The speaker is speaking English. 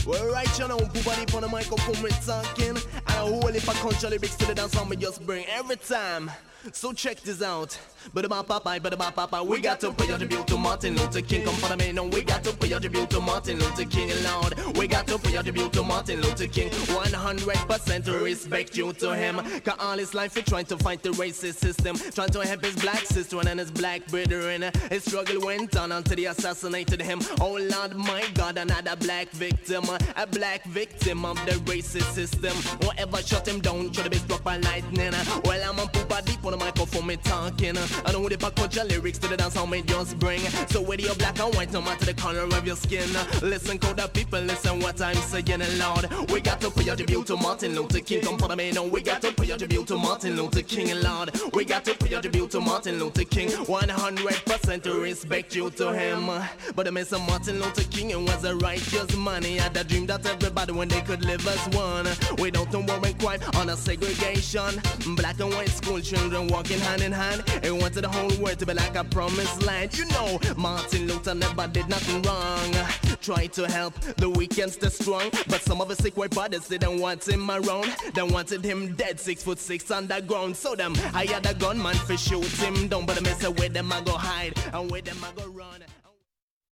Well, right, you know, put body on the microphone, we're talking. And a whole heap of country lyrics to the dance song we just bring every time. So check this out. We got to pay a tribute to Martin Luther King. Come for the man, no, we got to pay a tribute to Martin Luther King, Lord. We got to pay a tribute to Martin Luther King. 100% respect you to him. Cause all his life he trying to fight the racist system, trying to help his black sister and his black brethren. His struggle went on until they assassinated him. Oh Lord, my God, another black victim. A black victim of the racist system. Whoever shut him down should have been struck by lightning. Well, I'm a poopa deep on the microphone, me talking. I know the back culture lyrics to the dance how me just bring. So whether you're black or white, no matter the color of your skin, listen, call the people, listen what I'm saying loud. We got to pay a tribute to Martin Luther King. Come for the man, no, we got to pay a tribute to Martin Luther King, Lord. We got to pay a tribute to Martin Luther King. 100% respect you to him. But I miss Martin Luther King, and was a righteous man. He had a dream that everybody one day could live as one, without no war and crime on a segregation. Black and white school children walking hand in hand. He wanted the whole world to be like a promised land. You know, Martin Luther never did nothing wrong. Tried to help the weak and the strong, but some of the sick white brothers didn't want him around. They wanted him dead, 6'6" underground. So them, I had a gunman for shoot him down, but I miss where them I go hide and where them I go run.